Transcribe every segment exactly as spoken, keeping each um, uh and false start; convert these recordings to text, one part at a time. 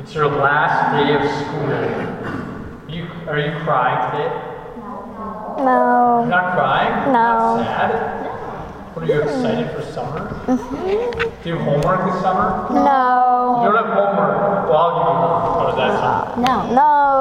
It's your last day of school. You, are you crying today? No. You're not crying? No. Not sad? What, are you excited for summer? Mm-hmm. Do you have homework this summer? No. You don't have homework? Well, I'll give you homework. How does that sound? No. No.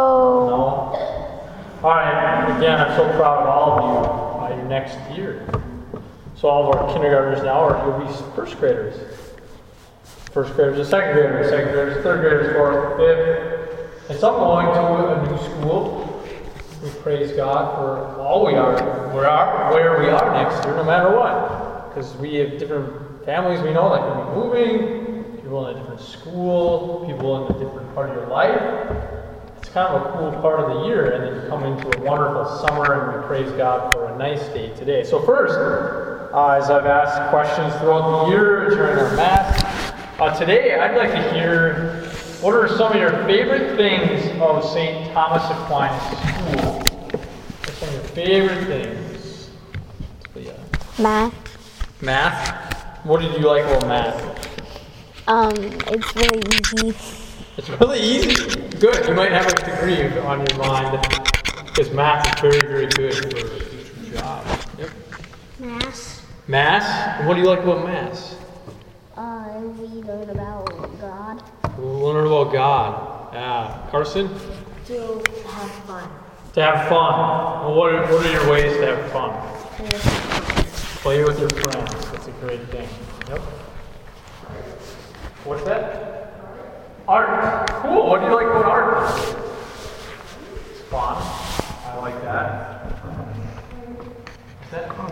No? Alright, again, I'm so proud of all of you by your next year. So all of our kindergartners now are, you'll be first graders. First graders, and second graders, second graders, third graders, fourth, fifth. And some going to a new school. We praise God for all we are, where, are, where we are next year, no matter what. Because we have different families we know that can be moving, people in a different school, people in a different part of your life. It's kind of a cool part of the year, and then you come into a wonderful summer, and we praise God for a nice day today. So first, uh, as I've asked questions throughout the year during our Mass, uh, today I'd like to hear, what are some of your favorite things of Saint Thomas Aquinas School? What are some of your favorite things? Yeah. Math. Math? What did you like about math? Um, it's really easy. It's really easy. Good. You might have a degree on your mind because math is very, very good for a future job. Yep. Math. Math? What do you like about math? Uh, we learn about God. We'll learn about God. Yeah. Carson? To have fun. To have fun. Well, what are, what are your ways to have fun? Play with your friends. That's a great thing. Yep. What's that? Art. Cool. What do you like about art? It's fun. I like that. Is that fun?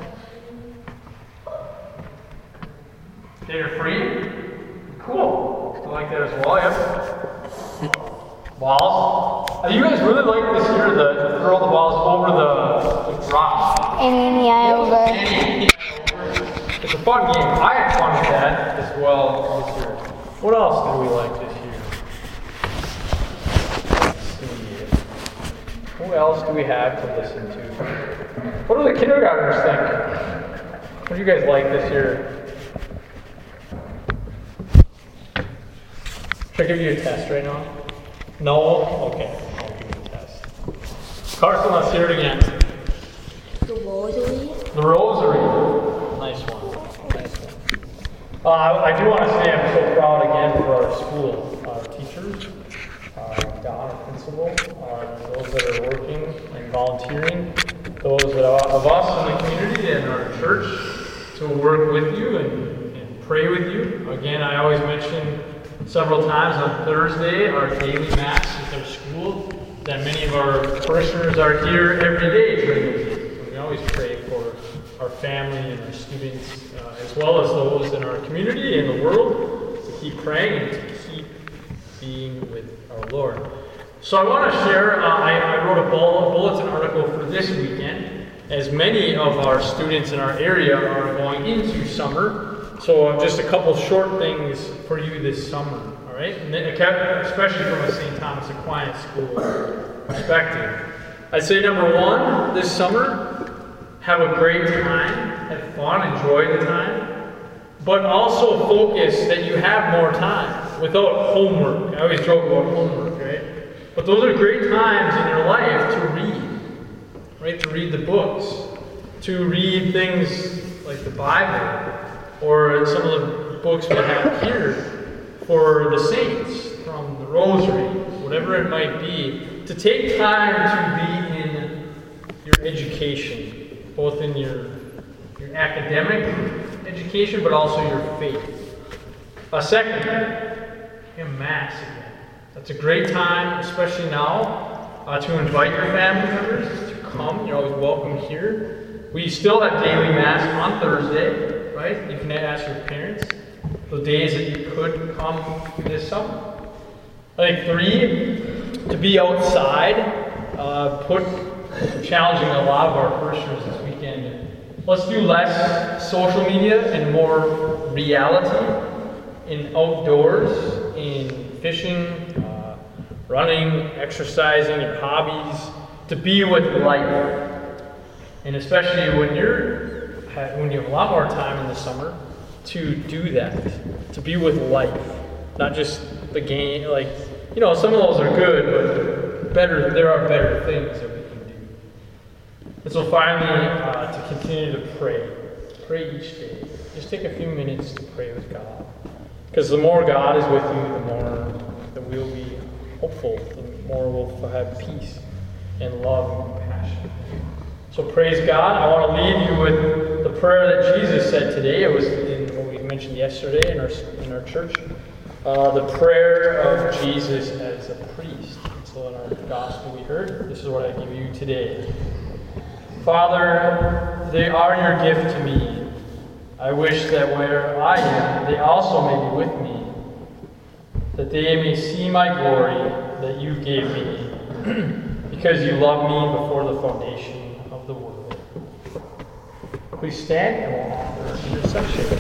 They're free? Cool. I like that as well, yep. Balls. Uh, you guys really like this year the, to throw the balls over the, the rock. Any over. It's a fun game. I had fun with that as well this year. What else did we like this year? Let's see. Who else do we have to listen to? What do the kindergartners think? What do you guys like this year? Should I give you a test right now? No? Okay. I'll give you a test. Carson, let's hear it again. The rosary. The rosary. Nice one. Nice one. Uh, I, I do want to say I'm so proud again for our school, our teachers, uh, Don, our principal, uh, those that are working and volunteering, those that are, of us in the community and our church to work with you and, and pray with you. Again, I always mention several times on Thursday, our daily Mass with our school, that many of our parishioners are here every day during the week. We always pray for our family and our students, uh, as well as those in our community and the world, to keep praying and to keep being with our Lord. So I want to share, uh, I, I wrote a bulletin article for this weekend, as many of our students in our area are going into summer. So uh, just a couple short things for you this summer, all right? And then, especially from a Saint Thomas Aquinas School perspective. I'd say number one, this summer, have a great time, have fun, enjoy the time, but also focus that you have more time without homework. I always joke about homework, right? But those are great times in your life to read, right? To read the books, to read things like the Bible, or some of the books we have here for the saints, from the Rosary, whatever it might be, to take time to be in your education, both in your, your academic education, but also your faith. A second, in Mass again. That's a great time, especially now, uh, to invite your family members to come. You're always welcome here. We still have daily Mass on Thursday. Right? You can ask your parents the days that you could come this summer. I think three, to be outside, uh, put challenging a lot of our parishioners this weekend. Let's do less social media and more reality in outdoors, in fishing, uh, running, exercising, your hobbies, to be with life. And especially when you're when you have a lot more time in the summer, to do that, to be with life, not just the game, like you know, some of those are good, but better, there are better things that we can do. And so finally, uh, to continue to pray. Pray each day. Just take a few minutes to pray with God. Because the more God is with you, the more that we'll be hopeful, the more we'll have peace and love and compassion. So praise God. I want to leave you with the prayer that Jesus said today. It was in what we mentioned yesterday in our in our church. Uh, the prayer of Jesus as a priest. And so in our gospel we heard, this is what I give you today. Father, they are your gift to me. I wish that where I am, they also may be with me, that they may see my glory that you gave me, because you loved me before the foundation of the world. Please stand and we'll offer intercession.